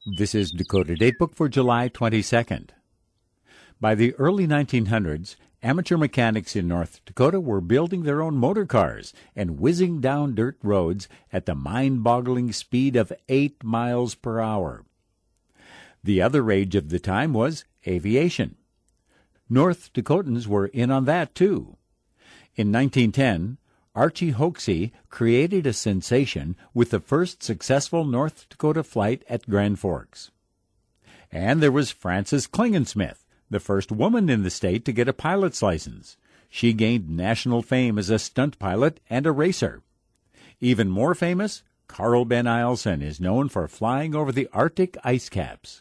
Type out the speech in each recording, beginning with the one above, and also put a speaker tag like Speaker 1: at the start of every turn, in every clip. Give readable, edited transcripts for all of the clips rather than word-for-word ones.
Speaker 1: This is Dakota Datebook for July 22nd. By the early 1900s, amateur mechanics in North Dakota were building their own motor cars and whizzing down dirt roads at the mind-boggling speed of 8 miles per hour. The other rage of the time was aviation. North Dakotans were in on that, too. In 1910, Archie Hoxie created a sensation with the first successful North Dakota flight at Grand Forks. And there was Frances Klingensmith, the first woman in the state to get a pilot's license. She gained national fame as a stunt pilot and a racer. Even more famous, Carl Ben Eielson is known for flying over the Arctic ice caps.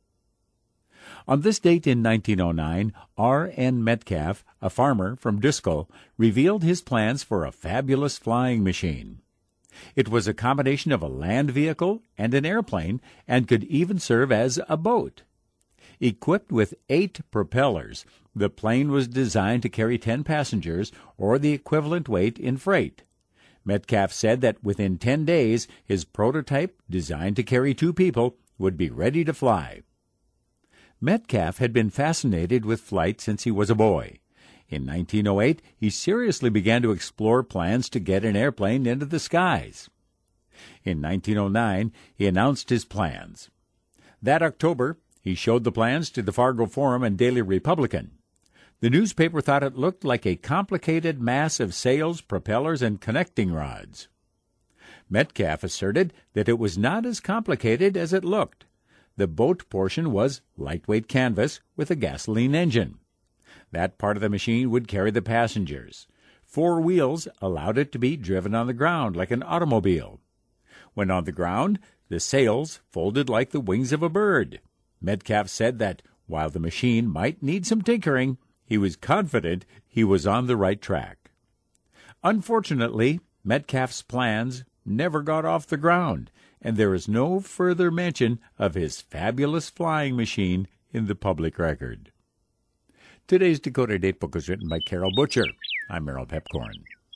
Speaker 1: On this date in 1909, R.N. Metcalf, a farmer from Driscoll, revealed his plans for a fabulous flying machine. It was a combination of a land vehicle and an airplane and could even serve as a boat. Equipped with 8 propellers, the plane was designed to carry 10 passengers or the equivalent weight in freight. Metcalf said that within 10 days, his prototype, designed to carry 2 people, would be ready to fly. Metcalf had been fascinated with flight since he was a boy. In 1908, he seriously began to explore plans to get an airplane into the skies. In 1909, he announced his plans. That October, he showed the plans to the Fargo Forum and Daily Republican. The newspaper thought it looked like a complicated mass of sails, propellers, and connecting rods. Metcalf asserted that it was not as complicated as it looked. The boat portion was lightweight canvas with a gasoline engine. That part of the machine would carry the passengers. 4 wheels allowed it to be driven on the ground like an automobile. When on the ground, the sails folded like the wings of a bird. Metcalf said that while the machine might need some tinkering, he was confident he was on the right track. Unfortunately, Metcalf's plans never got off the ground, and there is no further mention of his fabulous flying machine in the public record. Today's Dakota Datebook was written by Carol Butcher. I'm Merrill Pepcorn.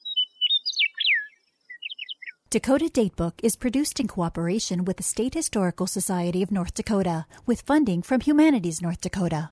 Speaker 2: Dakota Datebook is produced in cooperation with the State Historical Society of North Dakota, with funding from Humanities North Dakota.